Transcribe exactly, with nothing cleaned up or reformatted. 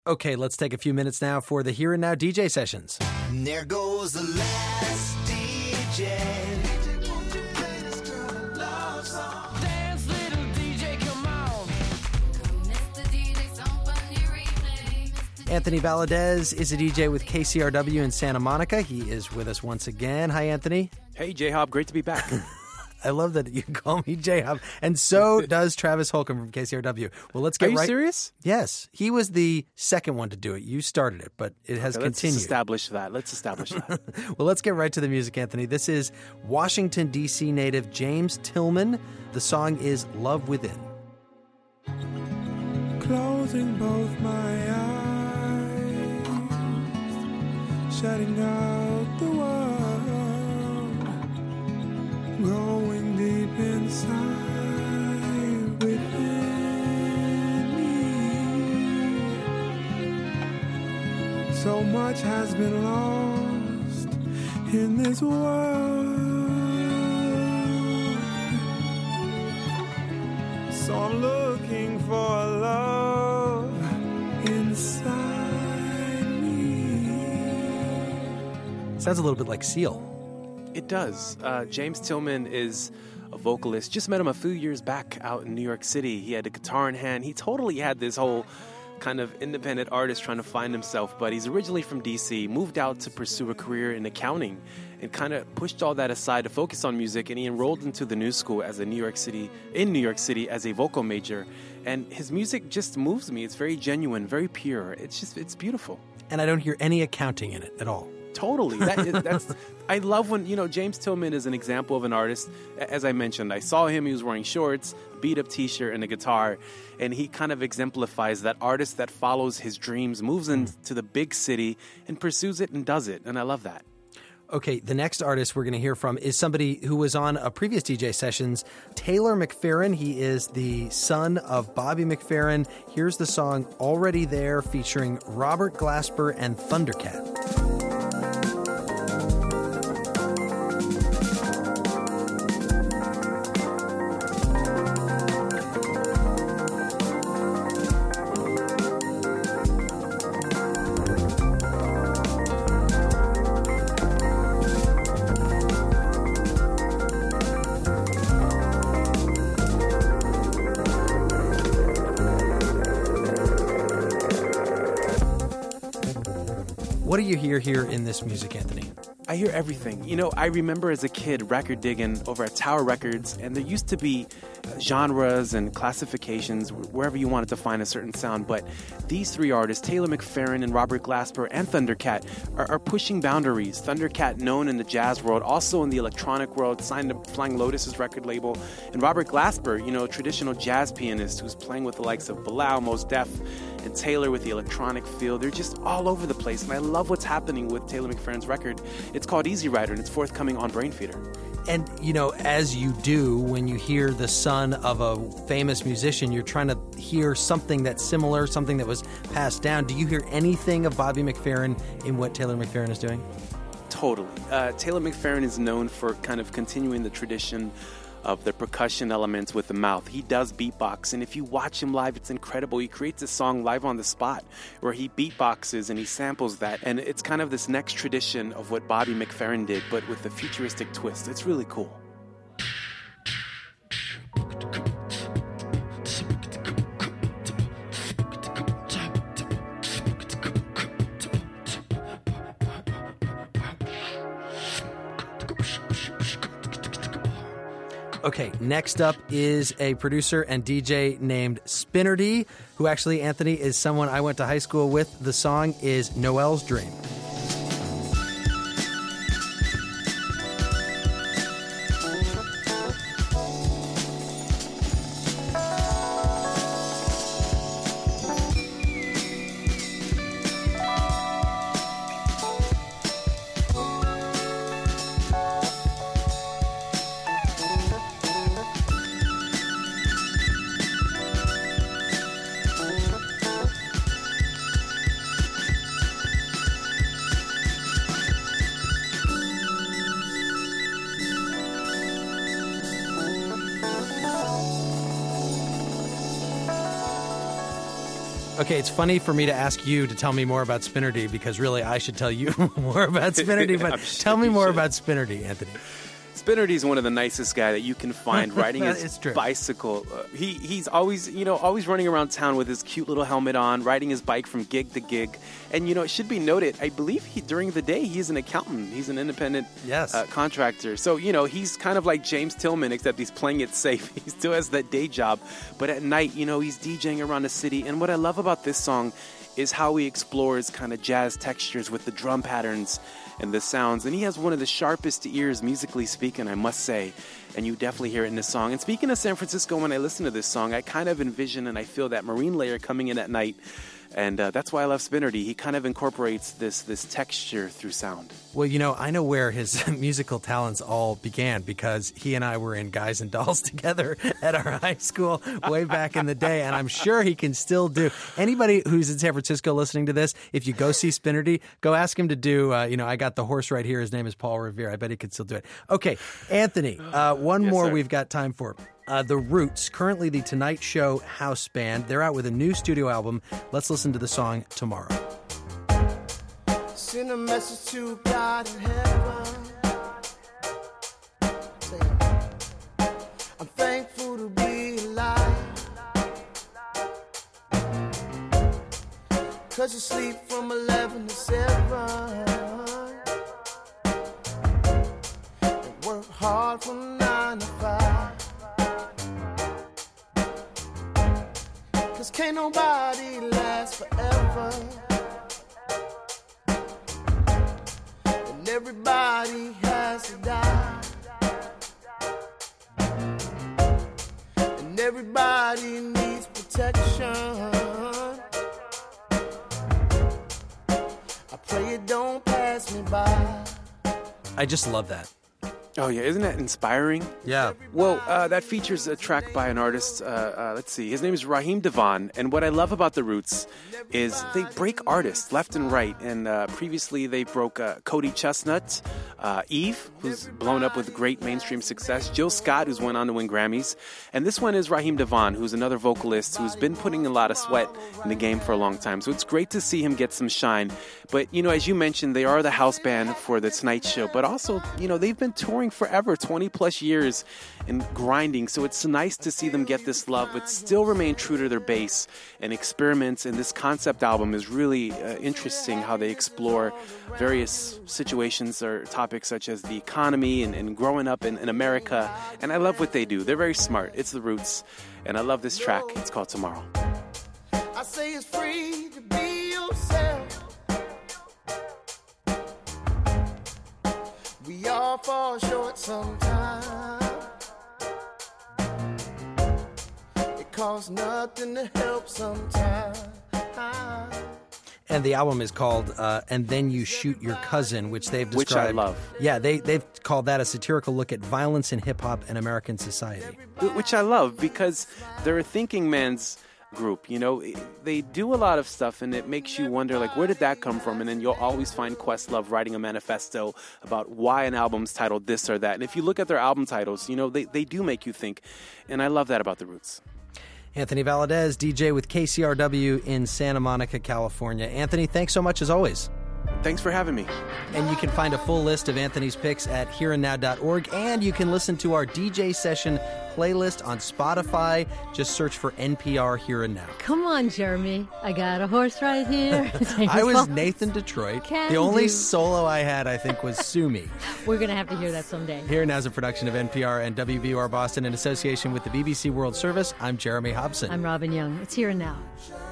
Okay, let's take a few minutes now for the Here and Now D J sessions. And there goes the last D J. Anthony Valadez is a D J with K C R W in Santa Monica. He is with us once again. Hi, Anthony. Hey, J-Hob. Great to be back. I love that you call me J-Hob. And so does Travis Holcomb from K C R W. Well, let's get Are you right... serious? Yes. He was the second one to do it. You started it, but it has Okay, let's continued. Let's establish that. Let's establish that. Well, let's get right to the music, Anthony. This is Washington, D C native James Tillman. The song is Love Within. Closing both my eyes, shutting out the world, growing deep inside within me. So much has been lost in this world, so I'm looking for love inside. Sounds a little bit like Seal. It does. Uh, James Tillman is a vocalist. Just met him a few years back out in New York City. He had a guitar in hand. He totally had this whole kind of independent artist trying to find himself, but he's originally from D C, moved out to pursue a career in accounting, and kind of pushed all that aside to focus on music, and he enrolled into the New School as a New York City, in New York City as a vocal major. And his music just moves me. It's very genuine, very pure. It's just, it's beautiful. And I don't hear any accounting in it at all. Totally. That is, that's. I love when, you know, James Tillman is an example of an artist. As I mentioned, I saw him. He was wearing shorts, a beat-up T-shirt, and a guitar. And he kind of exemplifies that artist that follows his dreams, moves into the big city, and pursues it and does it. And I love that. Okay, the next artist we're going to hear from is somebody who was on a previous D J sessions, Taylor McFerrin. He is the son of Bobby McFerrin. Here's the song Already There featuring Robert Glasper and Thundercat. What do you hear here in this music, Anthony? I hear everything. You know, I remember as a kid record digging over at Tower Records, and there used to be genres and classifications wherever you wanted to find a certain sound. But these three artists, Taylor McFerrin and Robert Glasper and Thundercat, are, are pushing boundaries. Thundercat, known in the jazz world, also in the electronic world, signed to Flying Lotus's record label. And Robert Glasper, you know, a traditional jazz pianist who's playing with the likes of Bilal, Mos Def, and Taylor with the electronic feel. They're just all over the place. And I love what's happening with Taylor McFerrin's record. It's called Easy Rider, and it's forthcoming on Brainfeeder. And, you know, as you do when you hear the son of a famous musician, you're trying to hear something that's similar, something that was passed down. Do you hear anything of Bobby McFerrin in what Taylor McFerrin is doing? Totally. Uh, Taylor McFerrin is known for kind of continuing the tradition of the percussion elements with the mouth. He does beatbox, and if you watch him live, it's incredible. He creates a song live on the spot where he beatboxes and he samples that, and it's kind of this next tradition of what Bobby McFerrin did, but with a futuristic twist. It's really cool. Okay, next up is a producer and D J named Spinnerdy, who actually, Anthony, is someone I went to high school with. The song is Noel's Dream. Okay, it's funny for me to ask you to tell me more about Spinnerdy because really I should tell you more about Spinnerdy, but sure tell me you more should. about Spinnerdy, Anthony. Spinnerdy is one of the nicest guy that you can find riding his It's true. bicycle. Uh, he he's always you know always running around town with his cute little helmet on, riding his bike from gig to gig. And you know it should be noted, I believe he during the day he's an accountant. He's an independent Yes. uh, contractor. So you know he's kind of like James Tillman, except he's playing it safe. He still has that day job, but at night you know he's DJing around the city. And what I love about this song is how he explores kind of jazz textures with the drum patterns and the sounds. And he has one of the sharpest ears, musically speaking, I must say. And you definitely hear it in this song. And speaking of San Francisco, when I listen to this song, I kind of envision and I feel that marine layer coming in at night. And uh, that's why I love Spinnerdy. He kind of incorporates this this texture through sound. Well, you know, I know where his musical talents all began because he and I were in Guys and Dolls together at our high school way back in the day, and I'm sure he can still do. Anybody who's in San Francisco listening to this, if you go see Spinnerdy, go ask him to do, uh, you know, I got the horse right here. His name is Paul Revere. I bet he could still do it. Okay, Anthony, uh, one Yes, more sir. we've got time for. Uh, the Roots, currently the Tonight Show house band. They're out with a new studio album. Let's listen to the song Tomorrow. Send a message to God in heaven. Say it. I'm thankful to be alive. Cause you sleep from eleven to seven. And work hard from nine to five. Cause can't nobody last forever. And everybody has to die. And everybody needs protection. I pray it don't pass me by. I just love that. Oh, yeah. Isn't that inspiring? Yeah. Well, uh, that features a track by an artist. Uh, uh, let's see. His name is Raheem Devon. And what I love about the Roots is they break artists left and right. And uh, previously they broke uh, Cody Chestnut, uh, Eve, who's blown up with great mainstream success, Jill Scott, who's went on to win Grammys. And this one is Raheem Devon, who's another vocalist who's been putting a lot of sweat in the game for a long time. So it's great to see him get some shine. But, you know, as you mentioned, they are the house band for the Tonight Show. But also, you know, they've been touring forever, twenty plus years and grinding. So it's nice to see them get this love, but still remain true to their base and experiments. And this concept album is really uh, interesting how they explore various situations or topics such as the economy and, and growing up in, in America. And I love what they do. They're very smart. It's the Roots. And I love this track. It's called Tomorrow. I say it's free to be yourself. We all fall short sometimes. It costs nothing to help sometimes. And the album is called uh, And Then You Shoot Your Cousin, which they've Which I described. love. Yeah, they, they've called that a satirical look at violence in hip-hop and American society. Which I love because they're a thinking man's group. You know, they do a lot of stuff and it makes you wonder, like, where did that come from? And then you'll always find Questlove writing a manifesto about why an album's titled this or that. And if you look at their album titles, you know, they, they do make you think. And I love that about the Roots. Anthony Valadez, D J with K C R W in Santa Monica, California. Anthony, thanks so much as always. Thanks for having me. And you can find a full list of Anthony's picks at here and now dot org. And you can listen to our D J session playlist on Spotify. Just search for N P R Here and Now. Come on, Jeremy. I got a horse right here. I was Nathan Detroit. Can the only do. solo I had, I think, was Sue Me. We're going to have to hear that someday. Here and Now is a production of N P R and W B U R Boston in association with the B B C World Service. I'm Jeremy Hobson. I'm Robin Young. It's Here and Now.